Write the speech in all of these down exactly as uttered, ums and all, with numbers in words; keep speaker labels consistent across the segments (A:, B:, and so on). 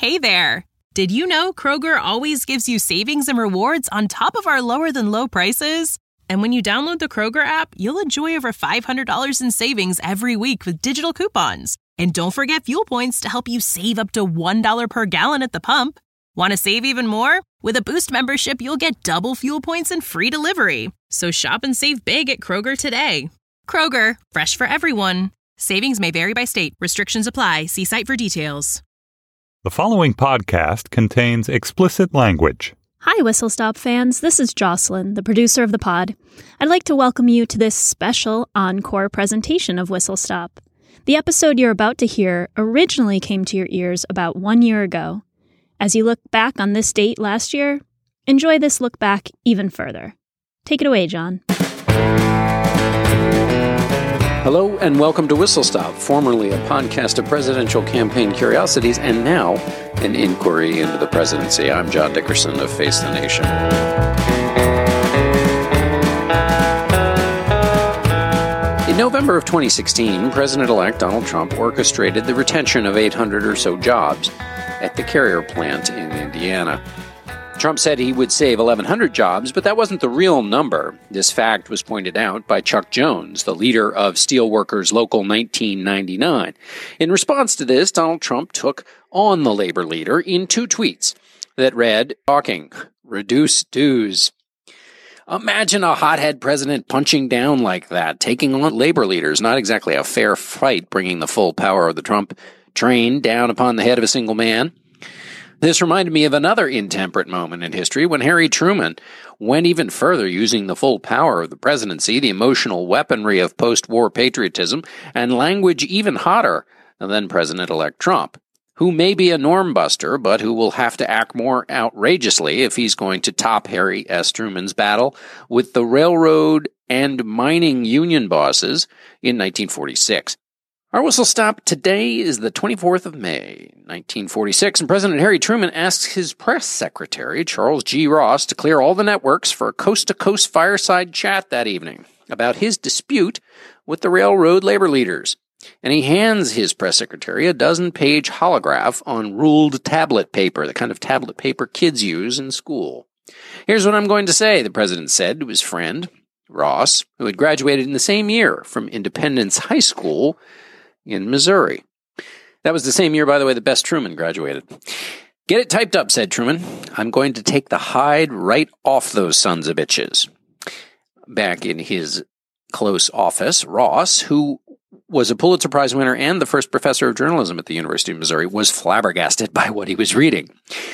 A: Hey there! Did you know Kroger always gives you savings and rewards on top of our lower-than-low prices? And when you download the Kroger app, you'll enjoy over five hundred dollars in savings every week with digital coupons. And don't forget fuel points to help you save up to one dollar per gallon at the pump. Want to save even more? With a Boost membership, you'll get double fuel points and free delivery. So shop and save big at Kroger today. Kroger, fresh for everyone. Savings may vary by state. Restrictions apply. See site for details.
B: The following podcast contains explicit language.
C: Hi, Whistle Stop fans. This is Jocelyn, the producer of the pod. I'd like to welcome you to this special encore presentation of Whistle Stop. The episode you're about to hear originally came to your ears about one year ago. As you look back on this date last year, enjoy this look back even further. Take it away, John.
D: Hello and welcome to Whistle Stop, formerly a podcast of presidential campaign curiosities and now an inquiry into the presidency. I'm John Dickerson of Face the Nation. In November of twenty sixteen, President-elect Donald Trump orchestrated the retention of eight hundred or so jobs at the Carrier plant in Indiana. Trump said he would save eleven hundred jobs, but that wasn't the real number. This fact was pointed out by Chuck Jones, the leader of Steelworkers Local nineteen ninety-nine. In response to this, Donald Trump took on the labor leader in two tweets that read, "Talking, reduce dues." Imagine a hothead president punching down like that, taking on labor leaders. Not exactly a fair fight, bringing the full power of the Trump train down upon the head of a single man. This reminded me of another intemperate moment in history when Harry Truman went even further, using the full power of the presidency, the emotional weaponry of post-war patriotism, and language even hotter than President-elect Trump, who may be a norm buster, but who will have to act more outrageously if he's going to top Harry S. Truman's battle with the railroad and mining union bosses in nineteen forty-six. Our Whistle Stop today is the twenty-fourth of May, nineteen forty-six, and President Harry Truman asks his press secretary, Charles G. Ross, to clear all the networks for a coast-to-coast fireside chat that evening about his dispute with the railroad labor leaders. And he hands his press secretary a dozen-page holograph on ruled tablet paper, the kind of tablet paper kids use in school. "Here's what I'm going to say," the president said to his friend, Ross, who had graduated in the same year from Independence High School in Missouri. That was the same year, by the way, that Bess Truman graduated. "Get it typed up," said Truman. "I'm going to take the hide right off those sons of bitches." Back in his close office, Ross, who was a Pulitzer Prize winner and the first professor of journalism at the University of Missouri, was flabbergasted by what he was reading.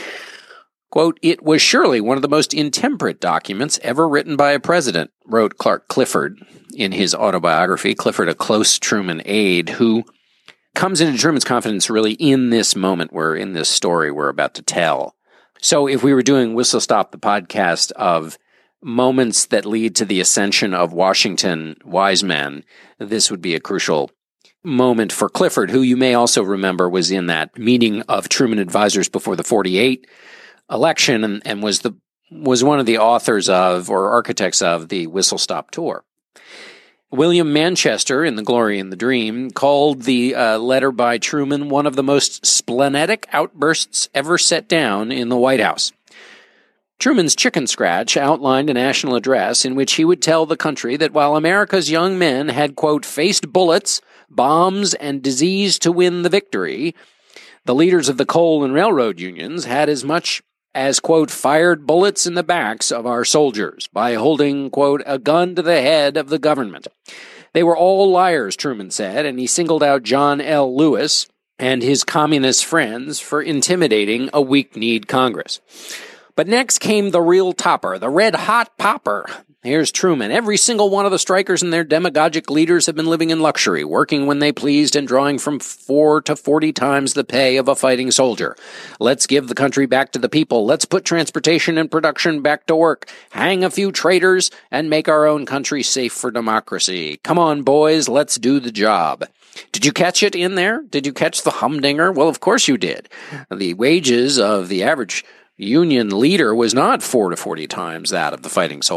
D: Quote, "It was surely one of the most intemperate documents ever written by a president," wrote Clark Clifford in his autobiography. Clifford, a close Truman aide who comes into Truman's confidence really in this moment, where in this story we're about to tell. So if we were doing Whistle Stop, the podcast of moments that lead to the ascension of Washington wise men, this would be a crucial moment for Clifford, who you may also remember was in that meeting of Truman advisors before the forty-eight election and, and was the was one of the authors of or architects of the Whistle Stop tour. William Manchester, in The Glory and the Dream, called the uh, letter by Truman one of the most splenetic outbursts ever set down in the White House. Truman's chicken scratch outlined a national address in which he would tell the country that while America's young men had, quote, faced bullets, bombs, and disease to win the victory, the leaders of the coal and railroad unions had as much as, quote, fired bullets in the backs of our soldiers by holding, quote, a gun to the head of the government. They were all liars, Truman said, and he singled out John L. Lewis and his communist friends for intimidating a weak-kneed Congress. But next came the real topper, the red-hot popper. Here's Truman. "Every single one of the strikers and their demagogic leaders have been living in luxury, working when they pleased and drawing from four to forty times the pay of a fighting soldier. Let's give the country back to the people. Let's put transportation and production back to work, hang a few traitors, and make our own country safe for democracy. Come on, boys, let's do the job." Did you catch it in there? Did you catch the humdinger? Well, of course you did. The wages of the average union leader was not four to forty times that of the fighting soldier.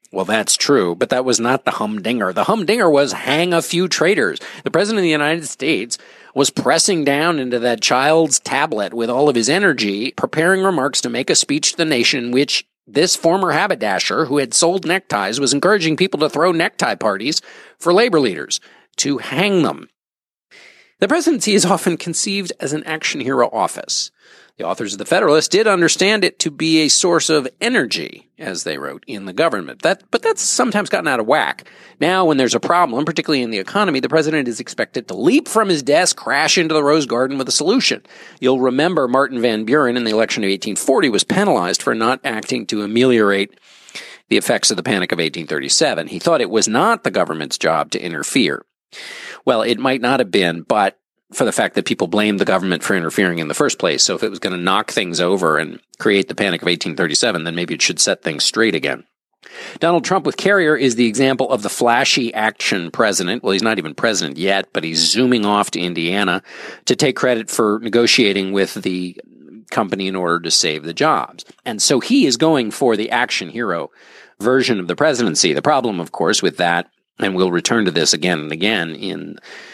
D: Well, that's true, but that was not the humdinger. The humdinger was hang a few traitors. The President of the United States was pressing down into that child's tablet with all of his energy, preparing remarks to make a speech to the nation in which this former haberdasher who had sold neckties was encouraging people to throw necktie parties for labor leaders, to hang them. The presidency is often conceived as an action hero office. The authors of The Federalist did understand it to be a source of energy, as they wrote, in the government. That, but that's sometimes gotten out of whack. Now, when there's a problem, particularly in the economy, the president is expected to leap from his desk, crash into the Rose Garden with a solution. You'll remember Martin Van Buren in the election of eighteen forty was penalized for not acting to ameliorate the effects of the Panic of eighteen thirty-seven. He thought it was not the government's job to interfere. Well, it might not have been, but for the fact that people blamed the government for interfering in the first place. So if it was going to knock things over and create the Panic of eighteen thirty-seven, then maybe it should set things straight again. Donald Trump with Carrier is the example of the flashy action president. Well, he's not even president yet, but he's zooming off to Indiana to take credit for negotiating with the company in order to save the jobs. And so he is going for the action hero version of the presidency. The problem, of course, with that, and we'll return to this again and again in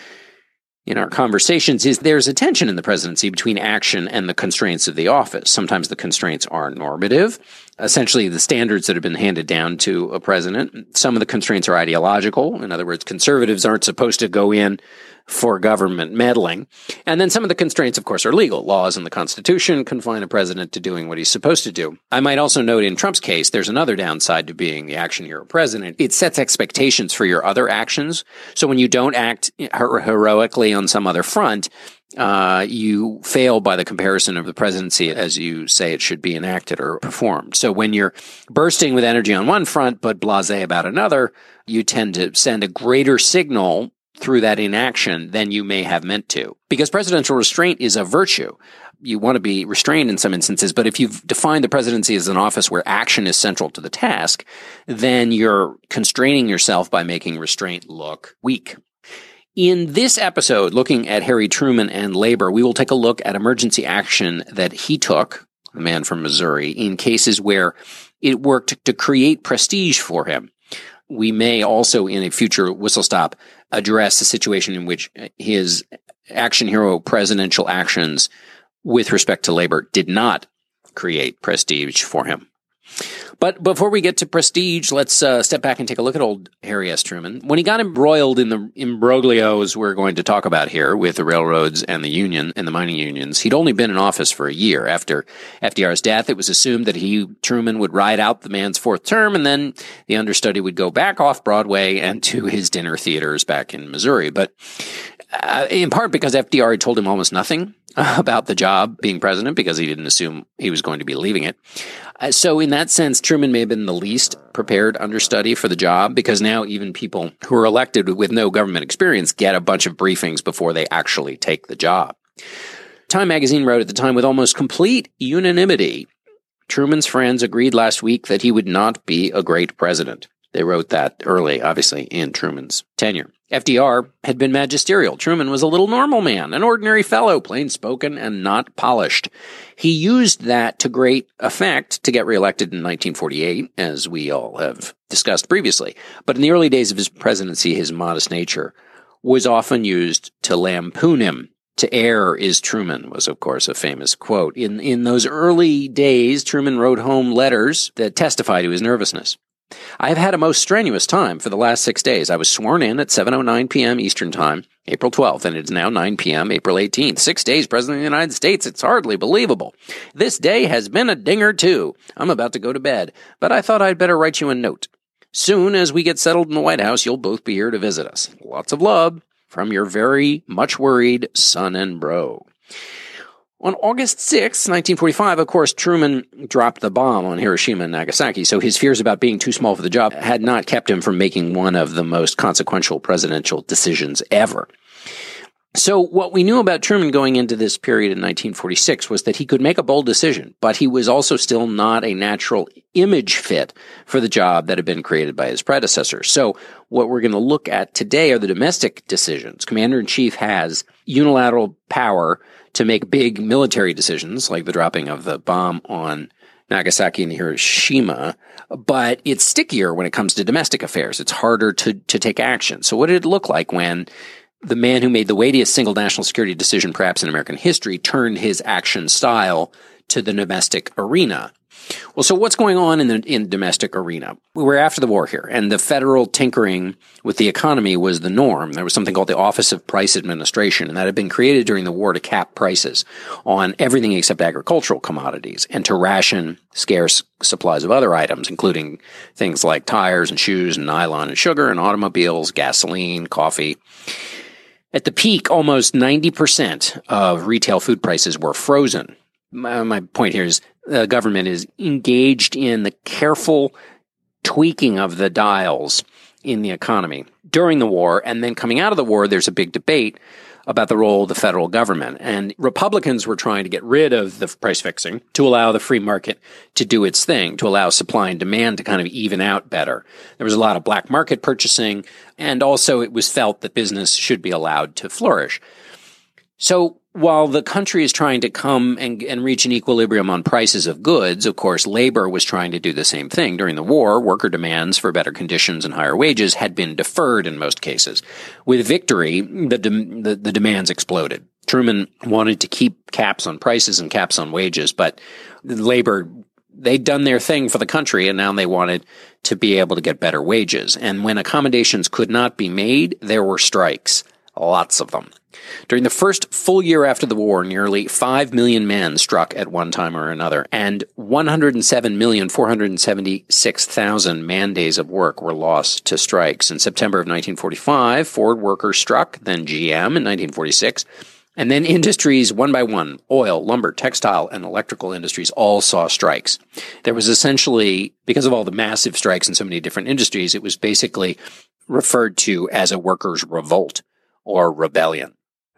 D: in our conversations, is there's a tension in the presidency between action and the constraints of the office. Sometimes the constraints are normative, essentially the standards that have been handed down to a president. Some of the constraints are ideological. In other words, conservatives aren't supposed to go in for government meddling. And then some of the constraints, of course, are legal. Laws in the Constitution confine a president to doing what he's supposed to do. I might also note in Trump's case, there's another downside to being the action hero president. It sets expectations for your other actions. So when you don't act her- heroically on some other front, uh, you fail by the comparison of the presidency as you say it should be enacted or performed. So when you're bursting with energy on one front, but blasé about another, you tend to send a greater signal through that inaction than you may have meant to. Because presidential restraint is a virtue. You want to be restrained in some instances, but if you've defined the presidency as an office where action is central to the task, then you're constraining yourself by making restraint look weak. In this episode, looking at Harry Truman and labor, we will take a look at emergency action that he took, the man from Missouri, in cases where it worked to create prestige for him. We may also, in a future Whistle Stop, address a situation in which his action hero presidential actions with respect to labor did not create prestige for him. But before we get to prestige, let's uh, step back and take a look at old Harry S. Truman. When he got embroiled in the imbroglios we're going to talk about here with the railroads and the union and the mining unions, he'd only been in office for a year. After F D R's death, it was assumed that he, Truman, would ride out the man's fourth term, and then the understudy would go back off Broadway and to his dinner theaters back in Missouri. But uh, in part because F D R had told him almost nothing about the job being president, because he didn't assume he was going to be leaving it. Uh, so in that sense, Truman may have been the least prepared understudy for the job, because now even people who are elected with no government experience get a bunch of briefings before they actually take the job. Time magazine wrote at the time, with almost complete unanimity, Truman's friends agreed last week that he would not be a great president. They wrote that early, obviously, in Truman's tenure. F D R had been magisterial. Truman was a little normal man, an ordinary fellow, plain-spoken and not polished. He used that to great effect to get reelected in nineteen forty-eight, as we all have discussed previously. But in the early days of his presidency, his modest nature was often used to lampoon him. "To err is Truman" was, of course, a famous quote. In, in those early days, Truman wrote home letters that testify to his nervousness. "I have had a most strenuous time for the last six days. I was sworn in at seven oh nine p.m. Eastern Time, April twelfth, and it is now nine p.m., April eighteenth. Six days President of the United States. It's hardly believable. This day has been a dinger, too. I'm about to go to bed, but I thought I'd better write you a note. Soon as we get settled in the White House, you'll both be here to visit us. Lots of love from your very much worried son and bro." On August sixth, nineteen forty-five, of course, Truman dropped the bomb on Hiroshima and Nagasaki, so his fears about being too small for the job had not kept him from making one of the most consequential presidential decisions ever. So what we knew about Truman going into this period in nineteen forty-six was that he could make a bold decision, but he was also still not a natural image fit for the job that had been created by his predecessor. So what we're going to look at today are the domestic decisions. Commander-in-Chief has unilateral power to make big military decisions, like the dropping of the bomb on Nagasaki and Hiroshima, but it's stickier when it comes to domestic affairs. It's harder to, to take action. So what did it look like when the man who made the weightiest single national security decision perhaps in American history turned his action style to the domestic arena? Well, so what's going on in the in domestic arena? We were after the war here, and the federal tinkering with the economy was the norm. There was something called the Office of Price Administration, and that had been created during the war to cap prices on everything except agricultural commodities and to ration scarce supplies of other items, including things like tires and shoes and nylon and sugar and automobiles, gasoline, coffee. At the peak, almost ninety percent of retail food prices were frozen. My, my point here is the government is engaged in the careful tweaking of the dials in the economy during the war. And then coming out of the war, there's a big debate about the role of the federal government. And Republicans were trying to get rid of the price fixing to allow the free market to do its thing, to allow supply and demand to kind of even out better. There was a lot of black market purchasing, and also it was felt that business should be allowed to flourish. So while the country is trying to come and, and reach an equilibrium on prices of goods, of course, labor was trying to do the same thing. During the war, worker demands for better conditions and higher wages had been deferred in most cases. With victory, the, de- the, the demands exploded. Truman wanted to keep caps on prices and caps on wages, but labor, they'd done their thing for the country, and now they wanted to be able to get better wages. And when accommodations could not be made, there were strikes, lots of them. During the first full year after the war, nearly five million men struck at one time or another, and one hundred seven million, four hundred seventy-six thousand man-days of work were lost to strikes. In September of nineteen forty-five, Ford workers struck, then G M in nineteen forty-six, and then industries one by one, oil, lumber, textile, and electrical industries all saw strikes. There was essentially, because of all the massive strikes in so many different industries, it was basically referred to as a workers' revolt or rebellion.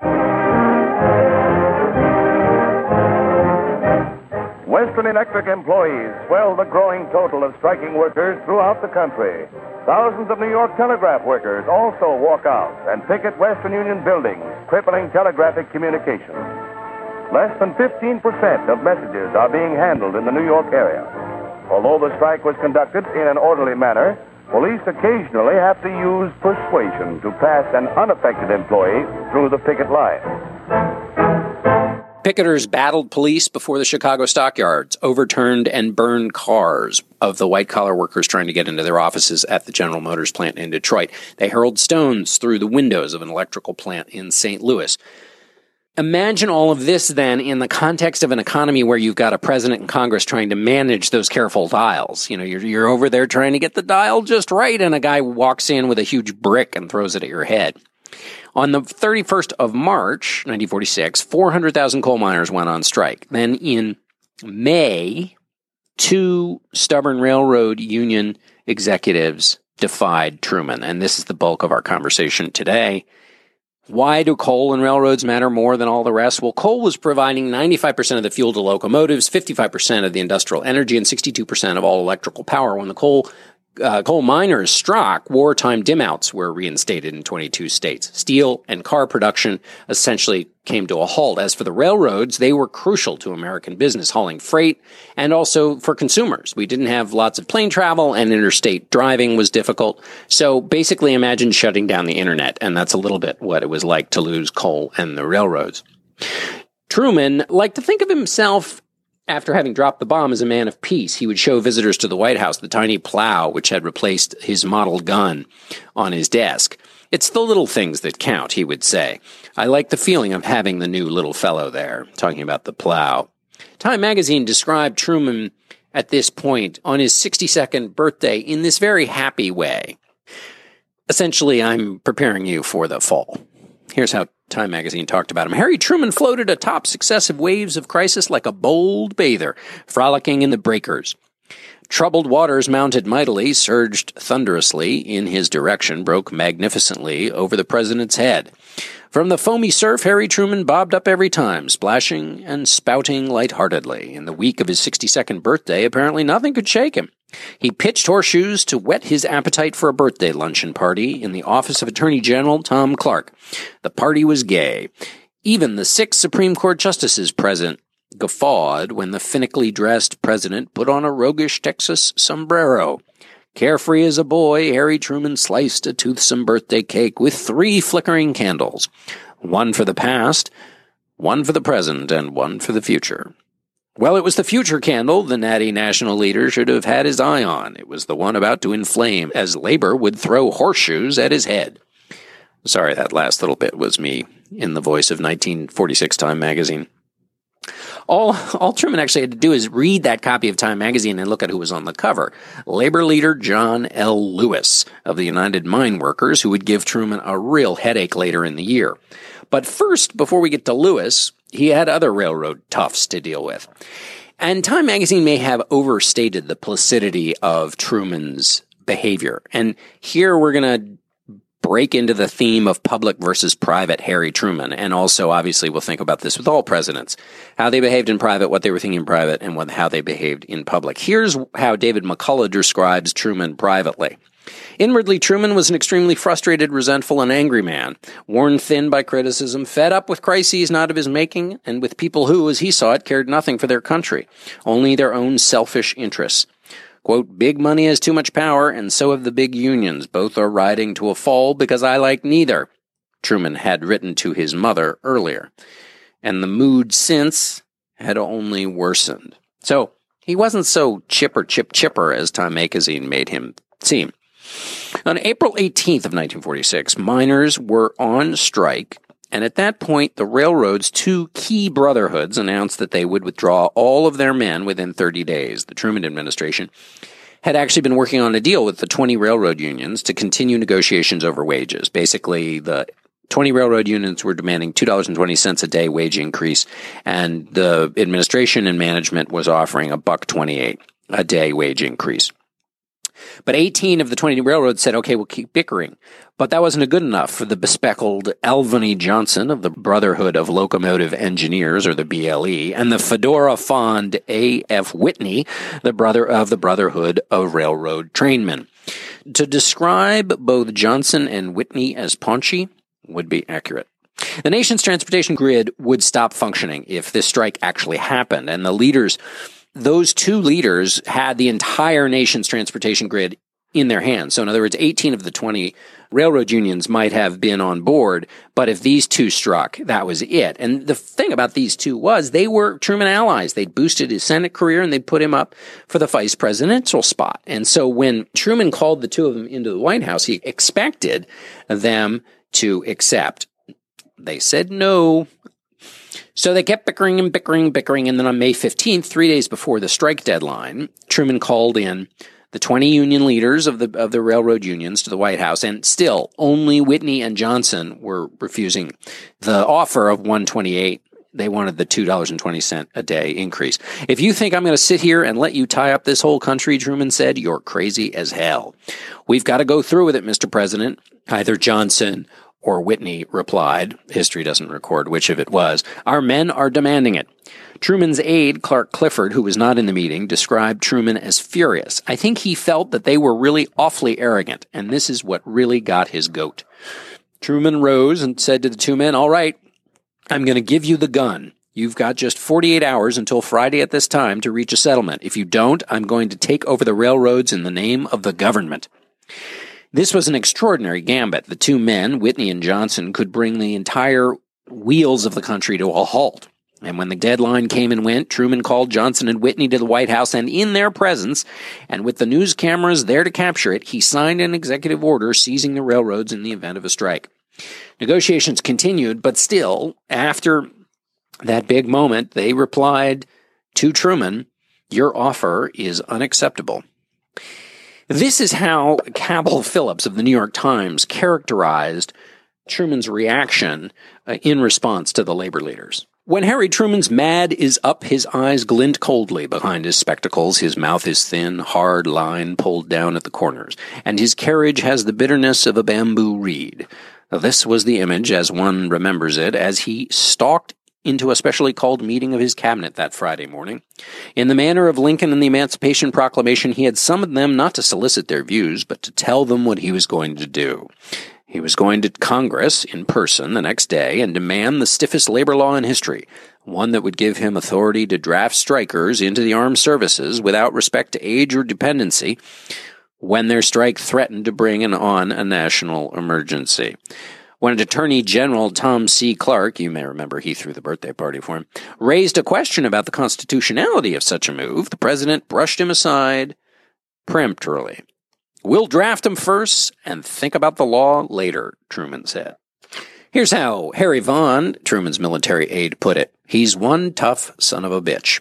E: Western Electric employees swell the growing total of striking workers throughout the country. Thousands of New York telegraph workers also walk out and picket Western Union buildings, crippling telegraphic communications. Less than fifteen percent of messages are being handled in the New York area. Although the strike was conducted in an orderly manner, police occasionally have to use persuasion to pass an unaffected employee through the picket line.
D: Picketers battled police before the Chicago stockyards, overturned and burned cars of the white-collar workers trying to get into their offices at the General Motors plant in Detroit. They hurled stones through the windows of an electrical plant in Saint Louis. Imagine all of this, then, in the context of an economy where you've got a president and Congress trying to manage those careful dials. You know, you're, you're over there trying to get the dial just right, and a guy walks in with a huge brick and throws it at your head. On the thirty-first of March, nineteen forty-six, four hundred thousand coal miners went on strike. Then in May, two stubborn railroad union executives defied Truman. And this is the bulk of our conversation today. Why do coal and railroads matter more than all the rest? Well, coal was providing ninety-five percent of the fuel to locomotives, fifty-five percent of the industrial energy, and sixty-two percent of all electrical power. When the coal Uh, coal miners struck, wartime dim-outs were reinstated in twenty-two states. Steel and car production essentially came to a halt. As for the railroads, they were crucial to American business, hauling freight, and also for consumers. We didn't have lots of plane travel, and interstate driving was difficult. So basically imagine shutting down the internet, and that's a little bit what it was like to lose coal and the railroads. Truman liked to think of himself, after having dropped the bomb, as a man of peace. He would show visitors to the White House the tiny plow which had replaced his model gun on his desk. It's the little things that count, he would say. I like the feeling of having the new little fellow there, talking about the plow. Time magazine described Truman at this point on his sixty-second birthday in this very happy way. Essentially, I'm preparing you for the fall. Here's how Time magazine talked about him. Harry Truman floated atop successive waves of crisis like a bold bather, frolicking in the breakers. Troubled waters mounted mightily, surged thunderously in his direction, broke magnificently over the president's head. From the foamy surf, Harry Truman bobbed up every time, splashing and spouting lightheartedly. In the week of his sixty-second birthday, apparently nothing could shake him. He pitched horseshoes to whet his appetite for a birthday luncheon party in the office of Attorney General Tom Clark. The party was gay. Even the six Supreme Court justices present guffawed when the finically dressed president put on a roguish Texas sombrero. Carefree as a boy, Harry Truman sliced a toothsome birthday cake with three flickering candles. One for the past, one for the present, and one for the future. Well, it was the future candle the natty national leader should have had his eye on. It was the one about to inflame as labor would throw horseshoes at his head. Sorry, that last little bit was me in the voice of nineteen forty-six Time magazine. All, all Truman actually had to do is read that copy of Time magazine and look at who was on the cover. Labor leader John L. Lewis of the United Mine Workers, who would give Truman a real headache later in the year. But first, before we get to Lewis, he had other railroad toughs to deal with. And Time magazine may have overstated the placidity of Truman's behavior. And here we're going to break into the theme of public versus private Harry Truman. And also, obviously, we'll think about this with all presidents. How they behaved in private, what they were thinking in private, and what, how they behaved in public. Here's how David McCullough describes Truman privately. Inwardly, Truman was an extremely frustrated, resentful, and angry man, worn thin by criticism, fed up with crises not of his making, and with people who, as he saw it, cared nothing for their country, only their own selfish interests. Quote, big money has too much power, and so have the big unions. Both are riding to a fall because I like neither, Truman had written to his mother earlier. And the mood since had only worsened. So he wasn't so chipper, chip, chipper as Time magazine made him seem. On April eighteenth of nineteen forty-six, miners were on strike, and at that point, the railroad's two key brotherhoods announced that they would withdraw all of their men within thirty days. The Truman administration had actually been working on a deal with the twenty railroad unions to continue negotiations over wages. Basically, the twenty railroad unions were demanding two dollars and twenty cents a day wage increase, and the administration and management was offering a buck twenty-eight a day wage increase. But eighteen of the twenty railroads said, okay, we'll keep bickering. But that wasn't good enough for the bespectacled Alvany Johnson of the Brotherhood of Locomotive Engineers, or the B L E, and the fedora-fond A F Whitney, the brother of the Brotherhood of Railroad Trainmen. To describe both Johnson and Whitney as paunchy would be accurate. The nation's transportation grid would stop functioning if this strike actually happened, and the leaders... Those two leaders had the entire nation's transportation grid in their hands. So in other words, eighteen of the twenty railroad unions might have been on board, but if these two struck, that was it. And the thing about these two was they were Truman allies. They'd boosted his Senate career and they'd put him up for the vice presidential spot. And so when Truman called the two of them into the White House, he expected them to accept. They said no. So they kept bickering and bickering, bickering, and then on May fifteenth, three days before the strike deadline, Truman called in the twenty union leaders of the of the railroad unions to the White House, and still only Whitney and Johnson were refusing the offer of one twenty-eight. They wanted the two dollars and twenty cents a day increase. If you think I'm going to sit here and let you tie up this whole country, Truman said, you're crazy as hell. We've got to go through with it, Mister President. Either Johnson or Whitney replied. History doesn't record which of it was. Our men are demanding it. Truman's aide, Clark Clifford, who was not in the meeting, described Truman as furious. I think he felt that they were really awfully arrogant, and this is what really got his goat. Truman rose and said to the two men, all right, I'm going to give you the gun. You've got just forty-eight hours until Friday at this time to reach a settlement. If you don't, I'm going to take over the railroads in the name of the government. This was an extraordinary gambit. The two men, Whitney and Johnson, could bring the entire wheels of the country to a halt. And when the deadline came and went, Truman called Johnson and Whitney to the White House, and in their presence, and with the news cameras there to capture it, he signed an executive order seizing the railroads in the event of a strike. Negotiations continued, but still, after that big moment, they replied to Truman, your offer is unacceptable. This is how Cabell Phillips of the New York Times characterized Truman's reaction uh, in response to the labor leaders. When Harry Truman's mad is up, his eyes glint coldly behind his spectacles, his mouth is thin, hard line pulled down at the corners, and his carriage has the bitterness of a bamboo reed. This was the image, as one remembers it, as he stalked into a specially called meeting of his cabinet that Friday morning. In the manner of Lincoln and the Emancipation Proclamation, he had summoned them not to solicit their views, but to tell them what he was going to do. He was going to Congress in person the next day and demand the stiffest labor law in history, one that would give him authority to draft strikers into the armed services without respect to age or dependency when their strike threatened to bring on a national emergency. When Attorney General Tom C. Clark, you may remember he threw the birthday party for him, raised a question about the constitutionality of such a move, the president brushed him aside peremptorily. "We'll draft them first and think about the law later," Truman said. Here's how Harry Vaughn, Truman's military aide, put it. "He's one tough son of a bitch."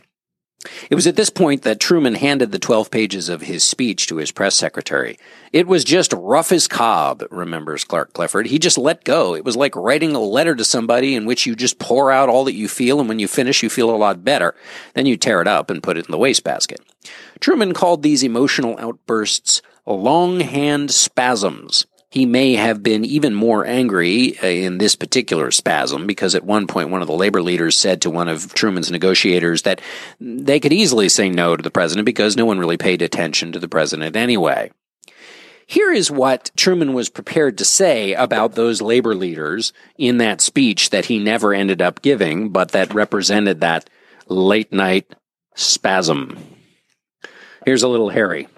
D: It was at this point that Truman handed the twelve pages of his speech to his press secretary. "It was just rough as cob," remembers Clark Clifford. "He just let go. It was like writing a letter to somebody in which you just pour out all that you feel, and when you finish, you feel a lot better. Then you tear it up and put it in the wastebasket." Truman called these emotional outbursts longhand spasms. He may have been even more angry in this particular spasm because at one point one of the labor leaders said to one of Truman's negotiators that they could easily say no to the president because no one really paid attention to the president anyway. Here is what Truman was prepared to say about those labor leaders in that speech that he never ended up giving, but that represented that late-night spasm. Here's a little Harry.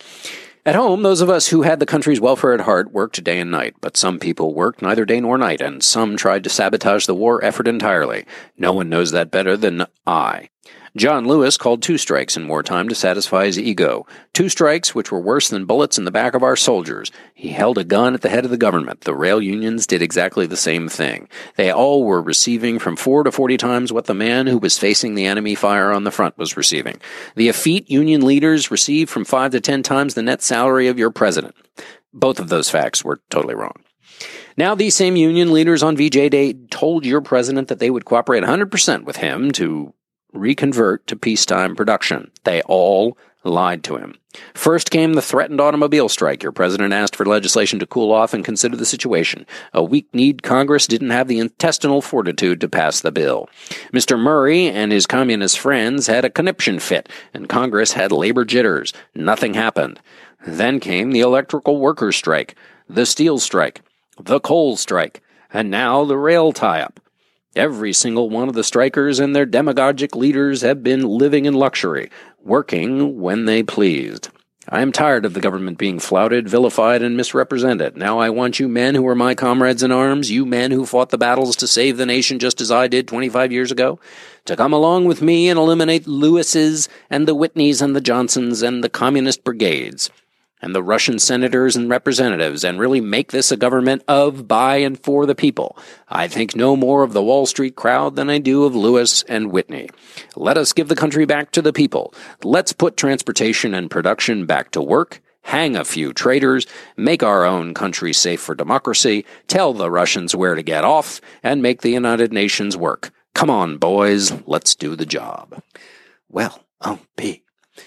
D: "At home, those of us who had the country's welfare at heart worked day and night, but some people worked neither day nor night, and some tried to sabotage the war effort entirely. No one knows that better than I. John Lewis called two strikes in wartime to satisfy his ego. Two strikes which were worse than bullets in the back of our soldiers. He held a gun at the head of the government. The rail unions did exactly the same thing. They all were receiving from four to forty times what the man who was facing the enemy fire on the front was receiving. The effete union leaders received from five to ten times the net salary of your president." Both of those facts were totally wrong. Now, these same union leaders on V J Day told your president that they would cooperate one hundred percent with him to reconvert to peacetime production. They all lied to him. First came the threatened automobile strike. Your president asked for legislation to cool off and consider the situation. A weak-kneed Congress didn't have the intestinal fortitude to pass the bill. Mister Murray and his communist friends had a conniption fit, and Congress had labor jitters. Nothing happened. Then came the electrical workers' strike, the steel strike, the coal strike, and now the rail tie-up. Every single one of the strikers and their demagogic leaders have been living in luxury, working when they pleased. I am tired of the government being flouted, vilified, and misrepresented. Now I want you men who are my comrades in arms, you men who fought the battles to save the nation just as I did twenty-five years ago, to come along with me and eliminate Lewis's and the Whitneys and the Johnsons and the communist brigades and the Russian senators and representatives, and really make this a government of, by, and for the people. I think no more of the Wall Street crowd than I do of Lewis and Whitney. Let us give the country back to the people. Let's put transportation and production back to work, hang a few traitors, make our own country safe for democracy, tell the Russians where to get off, and make the United Nations work. Come on, boys, let's do the job. Well, oh, P.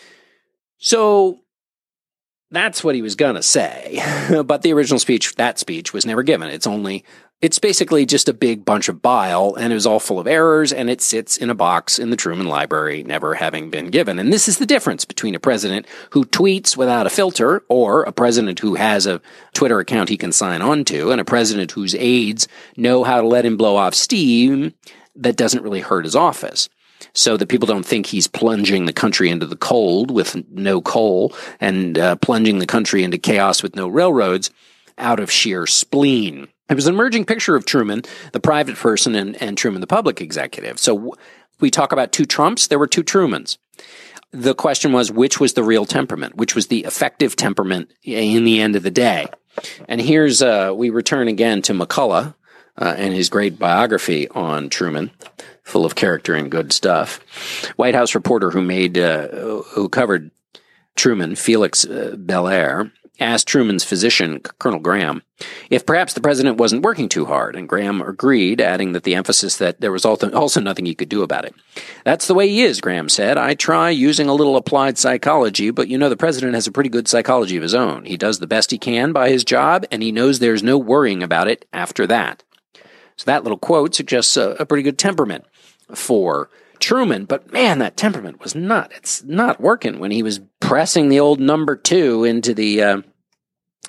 D: So, that's what he was going to say, but the original speech, that speech, was never given. It's only, it's basically just a big bunch of bile, and it was all full of errors, and it sits in a box in the Truman Library, never having been given. And this is the difference between a president who tweets without a filter, or a president who has a Twitter account he can sign on to, and a president whose aides know how to let him blow off steam that doesn't really hurt his office, so that people don't think he's plunging the country into the cold with no coal and uh, plunging the country into chaos with no railroads out of sheer spleen. It was an emerging picture of Truman, the private person, and, and Truman, the public executive. So w- we talk about two Trumps. There were two Trumans. The question was, which was the real temperament? Which was the effective temperament in the end of the day? And here's, uh, we return again to McCullough uh, and his great biography on Truman, full of character and good stuff. White House reporter who made, uh, who covered Truman, Felix uh, Belair, asked Truman's physician, Colonel Graham, if perhaps the president wasn't working too hard, and Graham agreed, adding that the emphasis that there was also nothing he could do about it. That's the way he is, Graham said. I try using a little applied psychology, but you know the president has a pretty good psychology of his own. He does the best he can by his job, and he knows there's no worrying about it after that. So that little quote suggests a, a pretty good temperament for Truman, but man, that temperament was not, it's not working when he was pressing the old number two into the, uh,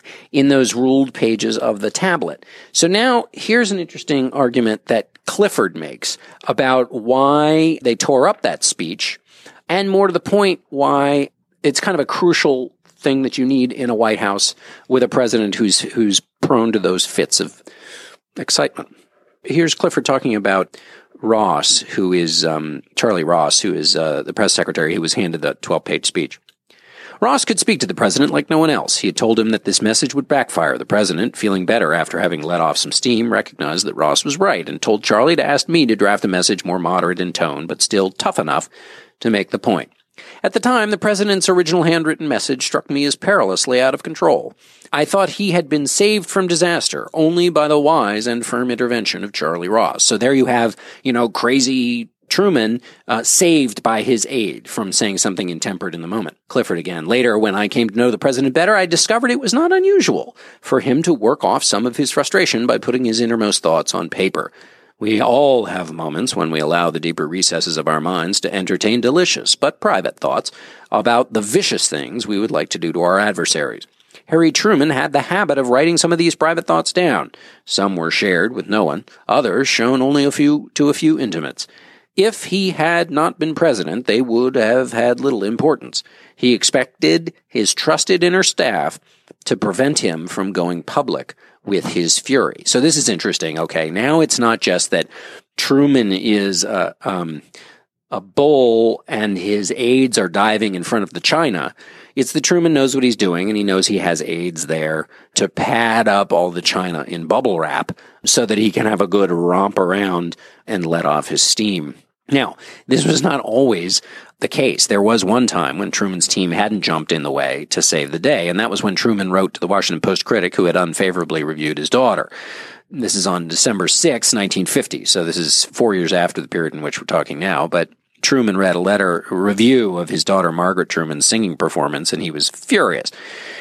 D: in those ruled pages of the tablet. So now here's an interesting argument that Clifford makes about why they tore up that speech, and more to the point, why it's kind of a crucial thing that you need in a White House with a president who's who's prone to those fits of excitement. Here's Clifford talking about Ross, who is um, Charlie Ross, who is uh, the press secretary who was handed the twelve-page speech. Ross could speak to the president like no one else. He had told him that this message would backfire. The president, feeling better after having let off some steam, recognized that Ross was right and told Charlie to ask me to draft a message more moderate in tone, but still tough enough to make the point. At the time, the president's original handwritten message struck me as perilously out of control. I thought he had been saved from disaster only by the wise and firm intervention of Charlie Ross. So there you have, you know, crazy Truman uh, saved by his aide from saying something intemperate in the moment. Clifford again. Later, when I came to know the president better, I discovered it was not unusual for him to work off some of his frustration by putting his innermost thoughts on paper. We all have moments when we allow the deeper recesses of our minds to entertain delicious but private thoughts about the vicious things we would like to do to our adversaries. Harry Truman had the habit of writing some of these private thoughts down. Some were shared with no one, others shown only a few to a few intimates. If he had not been president, they would have had little importance. He expected his trusted inner staff to prevent him from going public with his fury. So this is interesting. Okay, now it's not just that Truman is a, um, a bull and his aides are diving in front of the china. It's that Truman knows what he's doing, and he knows he has aides there to pad up all the china in bubble wrap so that he can have a good romp around and let off his steam. Now, this was not always the case. There was one time when Truman's team hadn't jumped in the way to save the day, and that was when Truman wrote to the Washington Post critic who had unfavorably reviewed his daughter. This is on December sixth, nineteen fifty, so this is four years after the period in which we're talking now, but Truman read a letter, a review of his daughter Margaret Truman's singing performance, and he was furious.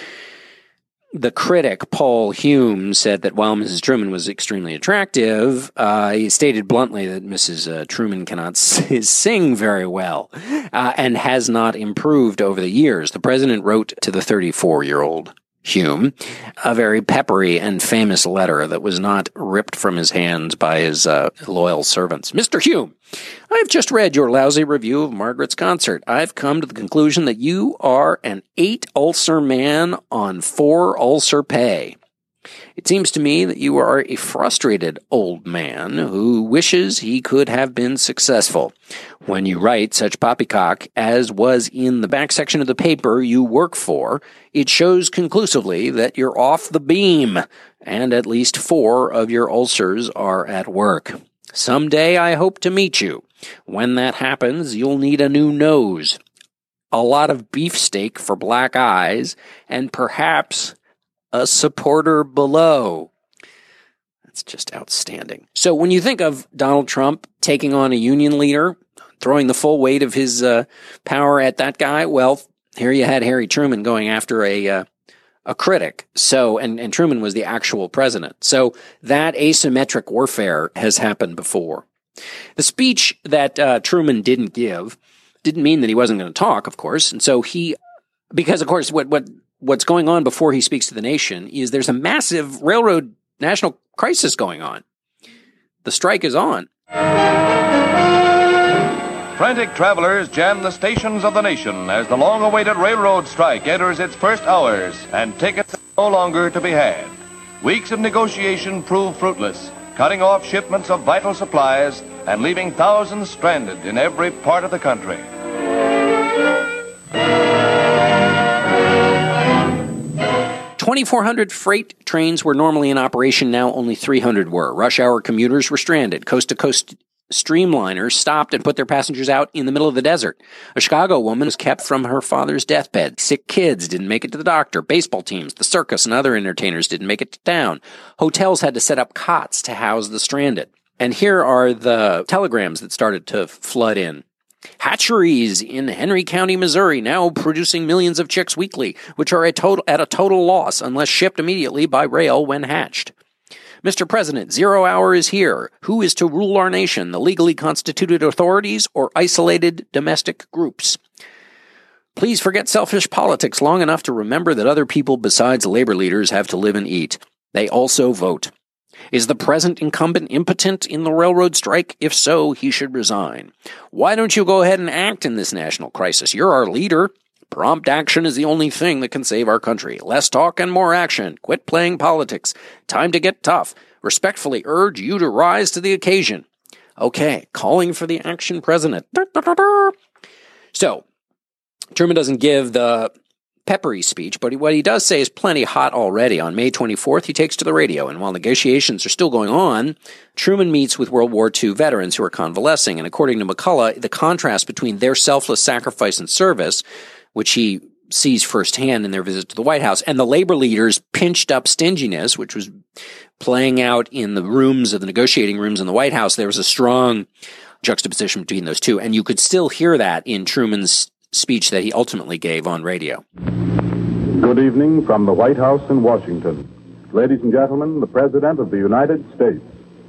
D: The critic, Paul Hume, said that while Missus Truman was extremely attractive, uh, he stated bluntly that Missus Uh, Truman cannot s- sing very well uh, and has not improved over the years. The president wrote to the thirty-four-year-old Hume a very peppery and famous letter that was not ripped from his hands by his uh, loyal servants. Mister Hume, I've just read your lousy review of Margaret's concert. I've come to the conclusion that you are an eight-ulcer man on four-ulcer pay. It seems to me that you are a frustrated old man who wishes he could have been successful. When you write such poppycock as was in the back section of the paper you work for, it shows conclusively that you're off the beam, and at least four of your ulcers are at work. Someday I hope to meet you. When that happens, you'll need a new nose, a lot of beefsteak for black eyes, and perhaps a supporter below. That's just outstanding. So when you think of Donald Trump taking on a union leader, throwing the full weight of his uh, power at that guy, well, here you had Harry Truman going after a uh, a critic. So, and, and Truman was the actual president. So that asymmetric warfare has happened before. The speech that uh, Truman didn't give didn't mean that he wasn't going to talk, of course. And so he, because of course, what what what's going on before he speaks to the nation is there's a massive railroad national crisis going on. The strike is on.
E: Frantic travelers jam the stations of the nation as the long-awaited railroad strike enters its first hours, and tickets are no longer to be had. Weeks of negotiation prove fruitless, cutting off shipments of vital supplies and leaving thousands stranded in every part of the country.
D: twenty-four hundred freight trains were normally in operation. Now only three hundred were. Rush hour commuters were stranded. Coast-to-coast streamliners stopped and put their passengers out in the middle of the desert. A Chicago woman was kept from her father's deathbed. Sick kids didn't make it to the doctor. Baseball teams, the circus, and other entertainers didn't make it to town. Hotels had to set up cots to house the stranded. And here are the telegrams that started to flood in. Hatcheries in Henry County, Missouri, now producing millions of chicks weekly, which are a total, at a total loss unless shipped immediately by rail when hatched. Mister President, zero hour is here. Who is to rule our nation, the legally constituted authorities or isolated domestic groups? Please forget selfish politics long enough to remember that other people besides labor leaders have to live and eat. They also vote. Is the present incumbent impotent in the railroad strike? If so, he should resign. Why don't you go ahead and act in this national crisis? You're our leader. Prompt action is the only thing that can save our country. Less talk and more action. Quit playing politics. Time to get tough. Respectfully urge you to rise to the occasion. Okay, calling for the action president. So, Truman doesn't give the peppery speech, but what he does say is plenty hot already. On May twenty-fourth, he takes to the radio, and while negotiations are still going on, Truman meets with World War Two veterans who are convalescing, and according to McCullough, the contrast between their selfless sacrifice and service, which he sees firsthand in their visit to the White House, and the labor leaders' pinched-up stinginess, which was playing out in the rooms of the negotiating rooms in the White House, there was a strong juxtaposition between those two, and you could still hear that in Truman's speech that he ultimately gave on radio.
F: Good evening from the White House in Washington. Ladies and gentlemen, the President of the United States.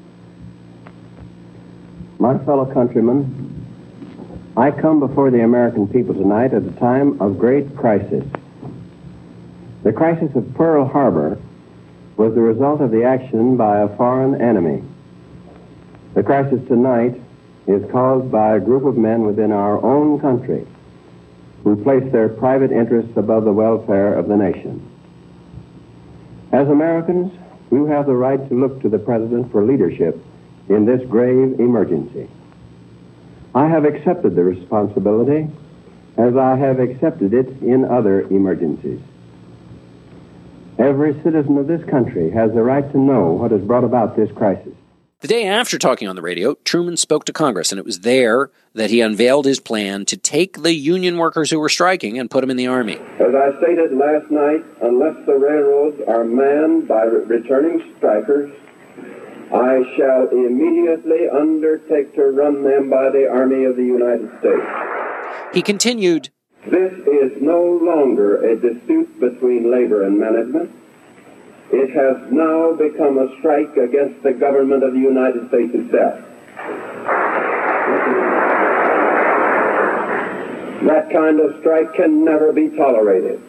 G: My fellow countrymen, I come before the American people tonight at a time of great crisis. The crisis of Pearl Harbor was the result of the action by a foreign enemy. The crisis tonight is caused by a group of men within our own country who place their private interests above the welfare of the nation. As Americans, we have the right to look to the President for leadership in this grave emergency. I have accepted the responsibility as I have accepted it in other emergencies. Every citizen of this country has the right to know what has brought about this crisis.
D: The day after talking on the radio, Truman spoke to Congress, and it was there that he unveiled his plan to take the union workers who were striking and put them in the Army.
G: As I stated last night, unless the railroads are manned by returning strikers, I shall immediately undertake to run them by the Army of the United States.
D: He continued,
G: This is no longer a dispute between labor and management. It has now become a strike against the government of the United States itself. That kind of strike can never be tolerated.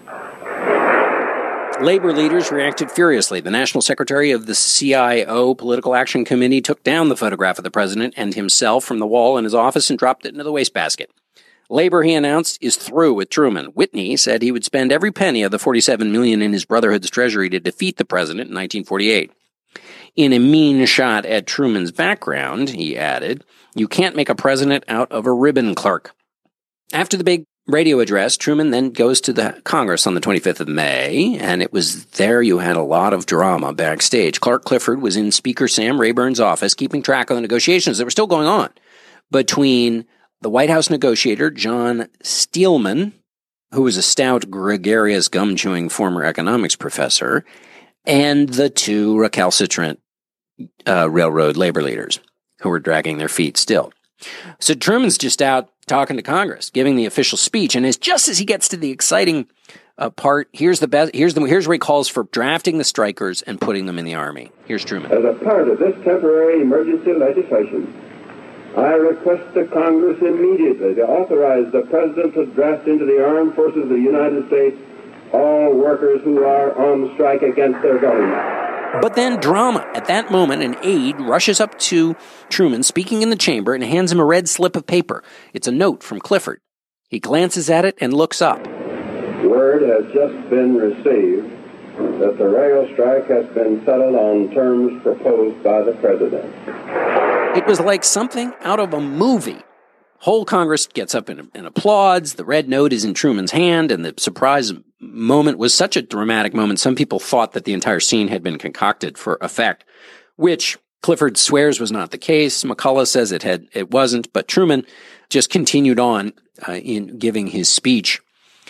D: Labor leaders reacted furiously. The National Secretary of the C I O Political Action Committee took down the photograph of the president and himself from the wall in his office and dropped it into the wastebasket. Labor, he announced, is through with Truman. Whitney said he would spend every penny of the forty-seven million dollars in his brotherhood's treasury to defeat the president in nineteen forty-eight. In a mean shot at Truman's background, he added, you can't make a president out of a ribbon clerk. After the big radio address, Truman then goes to the Congress on the twenty-fifth of May, and it was there you had a lot of drama backstage. Clark Clifford was in Speaker Sam Rayburn's office keeping track of the negotiations that were still going on between the White House negotiator, John Steelman, who was a stout, gregarious, gum-chewing former economics professor, and the two recalcitrant uh, railroad labor leaders who were dragging their feet still. So Truman's just out talking to Congress, giving the official speech, and as just as he gets to the exciting uh, part, here's the best. Here's the here's where he calls for drafting the strikers and putting them in the Army. Here's Truman.
G: As a part of this temporary emergency legislation, I request the Congress immediately to authorize the President to draft into the armed forces of the United States all workers who are on strike against their government.
D: But then drama. At that moment, an aide rushes up to Truman, speaking in the chamber, and hands him a red slip of paper. It's a note from Clifford. He glances at it and looks up.
G: Word has just been received that the rail strike has been settled on terms proposed by the President.
D: It was like something out of a movie. Whole Congress gets up and, and applauds. The red note is in Truman's hand, and the surprise moment was such a dramatic moment. Some people thought that the entire scene had been concocted for effect, which Clifford swears was not the case. McCullough says it had, it wasn't, but Truman just continued on uh, in giving his speech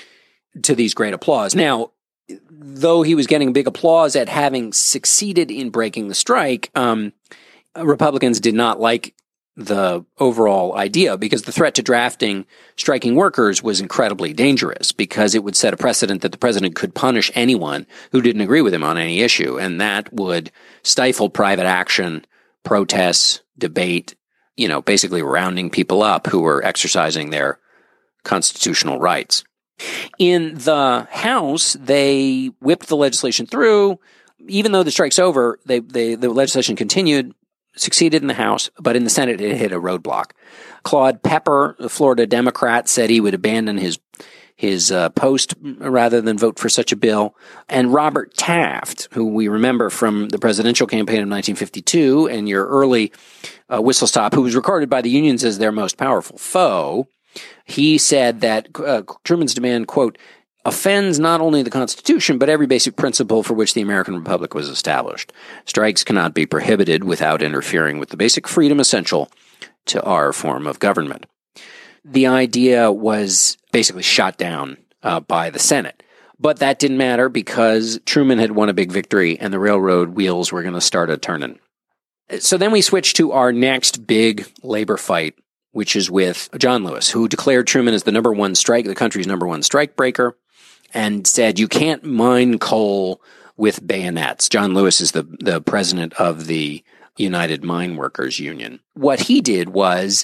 D: to these great applause. Now, though he was getting big applause at having succeeded in breaking the strike, um, Republicans did not like the overall idea because the threat to drafting striking workers was incredibly dangerous because it would set a precedent that the president could punish anyone who didn't agree with him on any issue, and that would stifle private action, protests, debate, you know, basically rounding people up who were exercising their constitutional rights. In the House, they whipped the legislation through. Even though the strike's over, they, they, the legislation continued, succeeded in the House, but in the Senate it hit a roadblock. Claude Pepper, a Florida Democrat, said he would abandon his his uh, post rather than vote for such a bill. And Robert Taft, who we remember from the presidential campaign of nineteen fifty-two and your early uh, whistle stop, who was regarded by the unions as their most powerful foe, he said that uh, Truman's demand, quote, offends not only the Constitution, but every basic principle for which the American Republic was established. Strikes cannot be prohibited without interfering with the basic freedom essential to our form of government. The idea was basically shot down uh, by the Senate. But that didn't matter because Truman had won a big victory and the railroad wheels were going to start a turning. So then we switch to our next big labor fight, which is with John Lewis, who declared Truman as the number one strike, the country's number one strike breaker, and said you can't mine coal with bayonets. John Lewis is the, the president of the United Mine Workers Union. What he did was,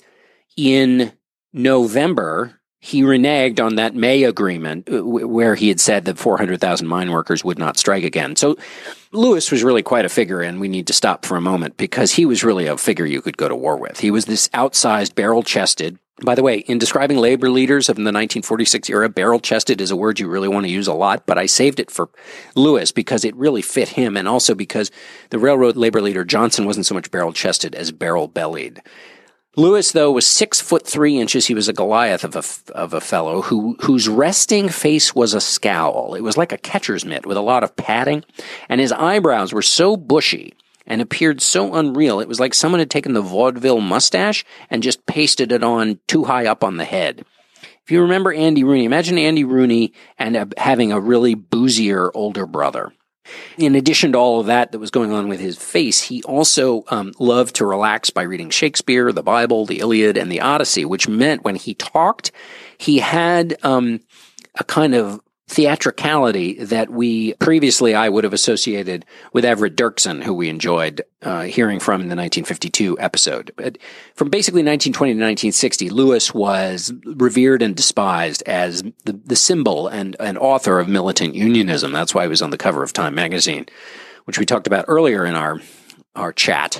D: in November, he reneged on that May agreement where he had said that four hundred thousand mine workers would not strike again. So Lewis was really quite a figure, and we need to stop for a moment because he was really a figure you could go to war with. He was this outsized, barrel-chested. By the way, in describing labor leaders of the nineteen forty-six era, barrel-chested is a word you really want to use a lot, but I saved it for Lewis because it really fit him, and also because the railroad labor leader Johnson wasn't so much barrel-chested as barrel-bellied. Lewis, though, was six foot three inches. He was a Goliath of a, of a fellow who whose resting face was a scowl. It was like a catcher's mitt with a lot of padding, and his eyebrows were so bushy and appeared so unreal. It was like someone had taken the vaudeville mustache and just pasted it on too high up on the head. If you remember Andy Rooney, imagine Andy Rooney and a, having a really boozier older brother. In addition to all of that that was going on with his face, he also um, loved to relax by reading Shakespeare, the Bible, the Iliad, and the Odyssey, which meant when he talked, he had um, a kind of theatricality that we previously I would have associated with Everett Dirksen, who we enjoyed uh, hearing from in the nineteen fifty-two episode. But from basically nineteen twenty to nineteen sixty, Lewis was revered and despised as the, the symbol and, and author of militant unionism. That's why he was on the cover of Time magazine, which we talked about earlier in our, our chat.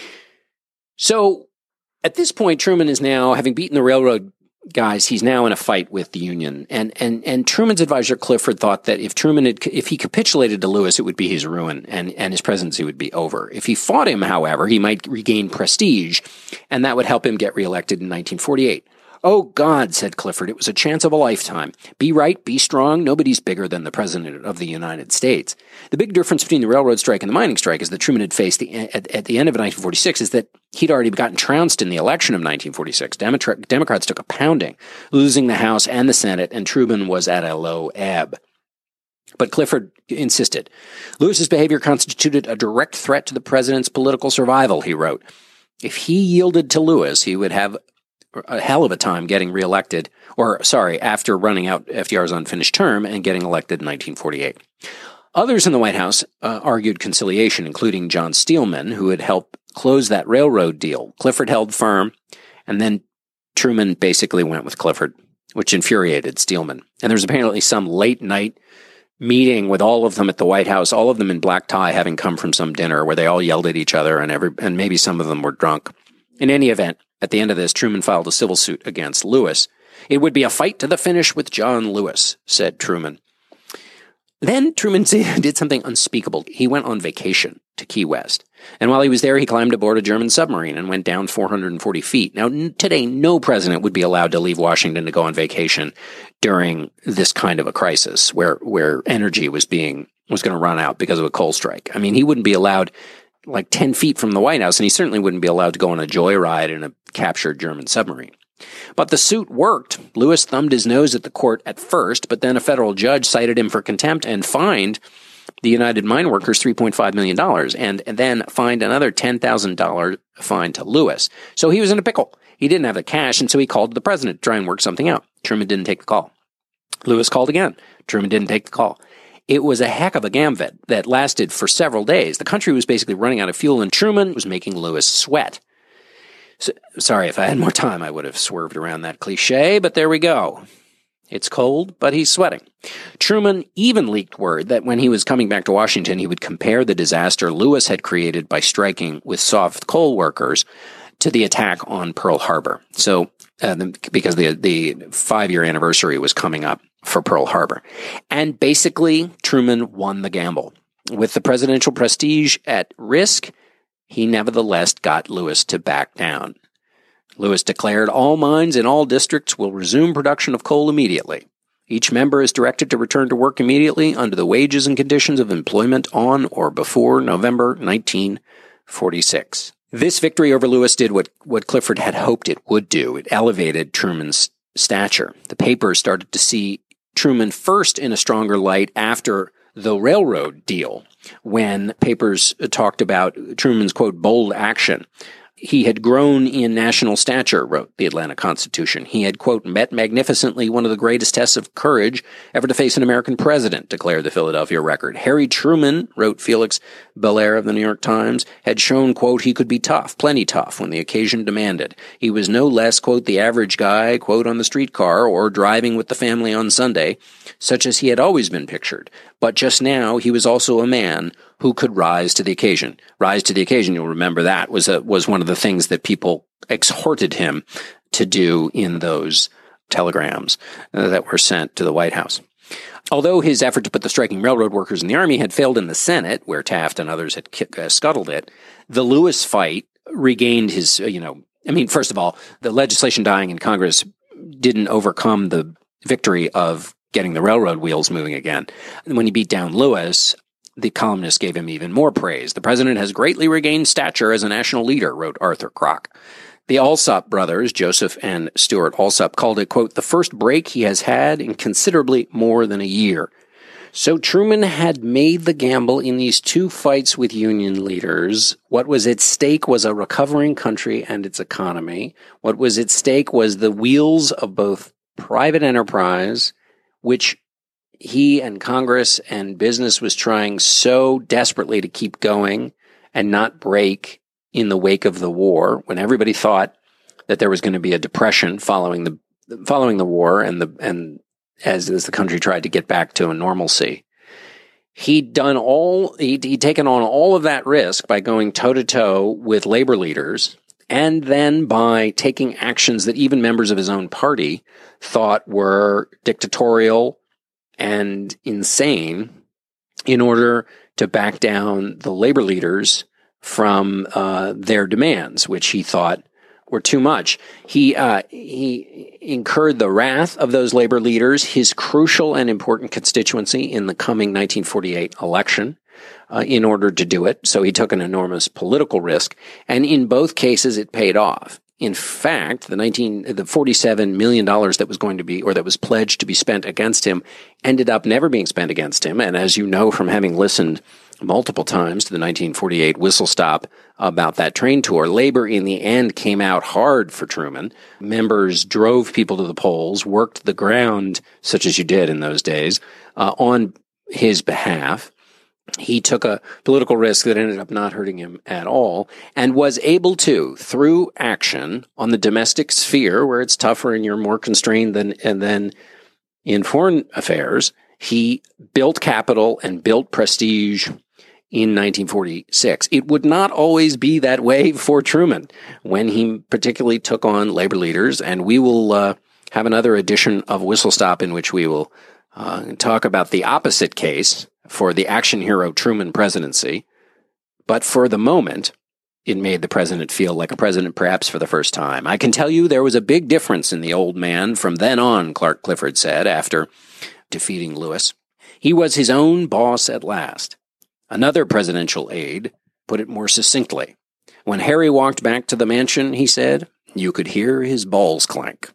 D: So at this point, Truman is now, having beaten the railroad guys, he's now in a fight with the Union. And and and Truman's advisor, Clifford, thought that if Truman had, if he capitulated to Lewis, it would be his ruin and, and his presidency would be over. If he fought him, however, he might regain prestige, and that would help him get reelected in nineteen forty-eight. Oh, God, said Clifford, it was a chance of a lifetime. Be right, be strong. Nobody's bigger than the President of the United States. The big difference between the railroad strike and the mining strike is that Truman had faced the, at, at the end of nineteen forty-six is that he'd already gotten trounced in the election of nineteen forty-six. Democrat, Democrats took a pounding, losing the House and the Senate, and Truman was at a low ebb. But Clifford insisted. Lewis's behavior constituted a direct threat to the president's political survival, he wrote. If he yielded to Lewis, he would have a hell of a time getting reelected, or sorry, after running out F D R's unfinished term and getting elected in nineteen forty-eight. Others in the White House uh, argued conciliation, including John Steelman, who had helped close that railroad deal. Clifford held firm, and then Truman basically went with Clifford, which infuriated Steelman. And there was apparently some late night meeting with all of them at the White House, all of them in black tie, having come from some dinner where they all yelled at each other, and every and maybe some of them were drunk. In any event, at the end of this, Truman filed a civil suit against Lewis. It would be a fight to the finish with John Lewis, said Truman. Then Truman did something unspeakable. He went on vacation to Key West. And while he was there, he climbed aboard a German submarine and went down four hundred forty feet. Now, today, no president would be allowed to leave Washington to go on vacation during this kind of a crisis where, where energy was being, was going to run out because of a coal strike. I mean, he wouldn't be allowed like ten feet from the White House, and he certainly wouldn't be allowed to go on a joyride in a captured German submarine. But the suit worked. Lewis thumbed his nose at the court at first, but then a federal judge cited him for contempt and fined the United Mine Workers three point five million dollars, and, and then fined another ten thousand dollars fine to Lewis. So he was in a pickle. He didn't have the cash, and so he called the president to try and work something out. Truman didn't take the call. Lewis called again. Truman didn't take the call. It was a heck of a gambit that lasted for several days. The country was basically running out of fuel, and Truman was making Lewis sweat. So, sorry, if I had more time, I would have swerved around that cliche, but there we go. It's cold, but he's sweating. Truman even leaked word that when he was coming back to Washington, he would compare the disaster Lewis had created by striking with soft coal workers to the attack on Pearl Harbor. So, uh, the, because the the five-year anniversary was coming up for Pearl Harbor. And basically, Truman won the gamble. With the presidential prestige at risk, he nevertheless got Lewis to back down. Lewis declared all mines in all districts will resume production of coal immediately. Each member is directed to return to work immediately under the wages and conditions of employment on or before November nineteen forty-six. This victory over Lewis did what, what Clifford had hoped it would do. It elevated Truman's stature. The papers started to see Truman first in a stronger light after the railroad deal, when papers talked about Truman's, quote, bold action. He had grown in national stature, wrote the Atlanta Constitution. He had, quote, met magnificently one of the greatest tests of courage ever to face an American president, declared the Philadelphia Record. Harry Truman, wrote Felix Belair of the New York Times, had shown, quote, he could be tough, plenty tough, when the occasion demanded. He was no less, quote, the average guy, quote, on the streetcar or driving with the family on Sunday, such as he had always been pictured. But just now, he was also a man who could rise to the occasion. Rise to the occasion, you'll remember that, was a, was one of the things that people exhorted him to do in those telegrams uh, that were sent to the White House. Although his effort to put the striking railroad workers in the Army had failed in the Senate, where Taft and others had ki- uh, scuttled it, the Lewis fight regained his, uh, you know, I mean, first of all, the legislation dying in Congress didn't overcome the victory of getting the railroad wheels moving again. And when he beat down Lewis, the columnist gave him even more praise. The president has greatly regained stature as a national leader, wrote Arthur Krock. The Alsop brothers, Joseph and Stuart Alsop, called it, quote, the first break he has had in considerably more than a year. So Truman had made the gamble in these two fights with Union leaders. What was at stake was a recovering country and its economy. What was at stake was the wheels of both private enterprise, which he and Congress and business was trying so desperately to keep going and not break in the wake of the war, when everybody thought that there was going to be a depression following the following the war and the and as, as the country tried to get back to a normalcy. He'd done all he'd, he'd taken on all of that risk by going toe to toe with labor leaders, and then by taking actions that even members of his own party thought were dictatorial and insane in order to back down the labor leaders from uh, their demands, which he thought were too much. He uh, he incurred the wrath of those labor leaders, his crucial and important constituency in the coming nineteen forty-eight election, uh, in order to do it. So he took an enormous political risk, and in both cases, it paid off. In fact, the nineteen the forty-seven million dollars that was going to be, or that was pledged to be spent against him, ended up never being spent against him. And as you know from having listened multiple times to the nineteen forty-eight Whistle Stop about that train tour, labor in the end came out hard for Truman. Members drove people to the polls, worked the ground, such as you did in those days, uh, on his behalf. He took a political risk that ended up not hurting him at all, and was able to, through action on the domestic sphere, where it's tougher and you're more constrained than, and then in foreign affairs, he built capital and built prestige in nineteen forty-six. It would not always be that way for Truman when he particularly took on labor leaders, and we will uh, have another edition of Whistle Stop in which we will uh, talk about the opposite case for the action hero Truman presidency. But for the moment, it made the president feel like a president perhaps for the first time. I can tell you there was a big difference in the old man from then on, Clark Clifford said after defeating Lewis. He was his own boss at last. Another presidential aide put it more succinctly. When Harry walked back to the mansion, he said, you could hear his balls clank.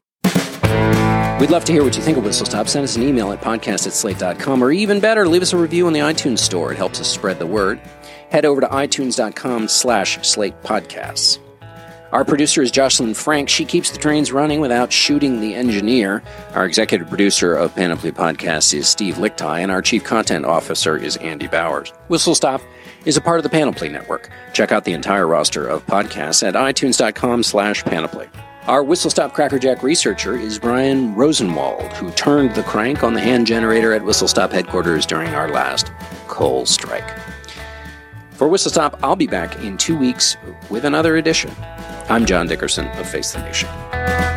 D: We'd love to hear what you think of Whistle Stop. Send us an email at podcast at slate dot com, or even better, leave us a review on the iTunes store. It helps us spread the word. Head over to itunes.com slash slate podcasts. Our producer is Jocelyn Frank. She keeps the trains running without shooting the engineer. Our executive producer of Panoply Podcasts is Steve Lichtai, and our chief content officer is Andy Bowers. Whistle Stop is a part of the Panoply Network. Check out the entire roster of podcasts at itunes.com slash panoply. Our Whistle Stop Crackerjack researcher is Brian Rosenwald, who turned the crank on the hand generator at Whistle Stop headquarters during our last coal strike. For Whistle Stop, I'll be back in two weeks with another edition. I'm John Dickerson of Face the Nation.